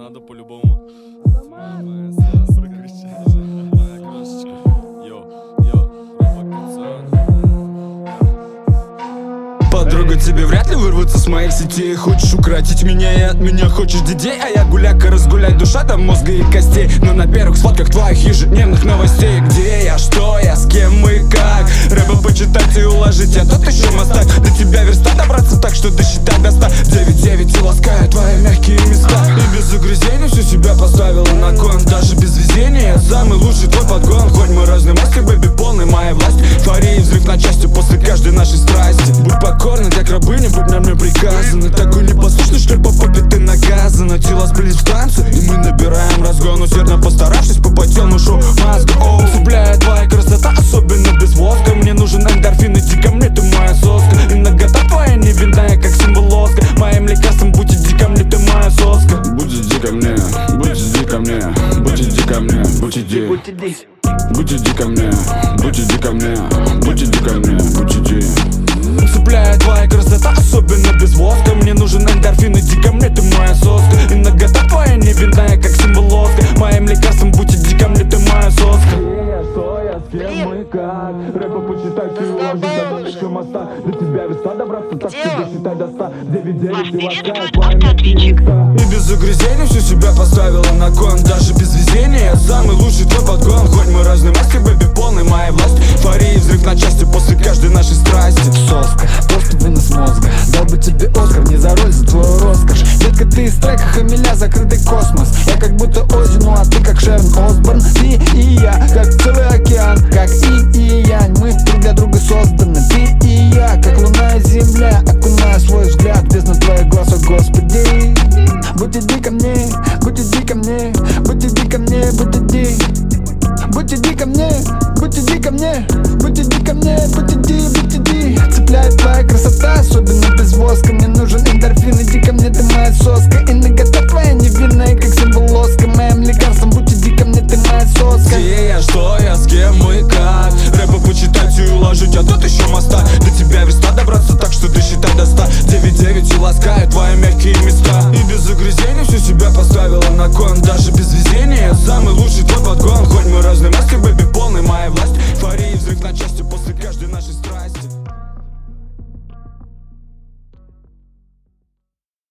надо по-любому. Моя сестра кричит, моя крошечка. Подруга, тебе вряд ли вырваться с моих сетей. Хочешь укротить меня и от меня хочешь детей. А я гуляка, разгулять душа до мозга и костей. Но на первых сфотках твоих ежедневных новостей. Где я, что я, с кем и как. Рэпа почитать и уложить, я тот еще мастак. До тебя верста добраться так, что досчитать до 100. 9-9 и ласкаю твои мягкие места. И без угрызений всю себя поставила на кон. Даже без везения я самый лучший твой подгон. Хоть мы разные масти, бэби, полной моей власти. Твори и взрыв на части после каждой нашей страсти. Будь покорна, как рабыня, будь нами приказана. Такой непослушный, что по попе ты наказана. Тело сплелись в танце, и мы набираем разгон. Усердно постаравшись, попотел шоу мозга. Оу, цепляет твоя красота, особенно без воска. Мне нужен эндорфин, иди ко мне, ты моя соска. И нагота твоя невинная, как символ лоска. Моим лекарством будь иди ко мне, ты моя соска. Будь иди ко мне, будь иди ко мне, будь иди ко мне, будь иди. Будь иди ко мне, будь иди ко мне, будь иди ко мне, будь иди. Цепляет твоя красота, особенно без воска. Мне нужен эндорфин, иди ко мне, ты моя соска. И нагота твоя невинная, как символ лоска. Моим лекарством будь иди ко мне, ты моя соска. Что я, с кем и как. Рэпа почитай, ты уложишь, еще моста. До тебя верста добраться, так что досчитай до 100. 9-9 и ласкаю твои мягкие места. И без угрызений всю себя поставила на кон. Даже без везения я самый лучший твой подгон. Хоть мы разные масти, бэби, полной моей власти. Твори и взрыв на части после каждой нашей страсти. Соска, просто вынос мозга. Дал бы тебе Оскар, не за роль, за твою роскошь. Детка, ты из трека Хамиля, закрытый космос. Я как будто Оззи, ну а ты как Шерон Осборн. Ты и я, как целый океан, как инь и янь. Мы друг для друга созданы. Ты и я, как луна и земля. Окуная свой взгляд в бездну твоих глаз, о Господи. Будь иди ко мне, будь иди ко мне, будь иди ко мне, будь иди. Будь иди ко мне, будь иди ко мне, будь иди ко мне, будь иди, будь иди. Цепляет твоя красота,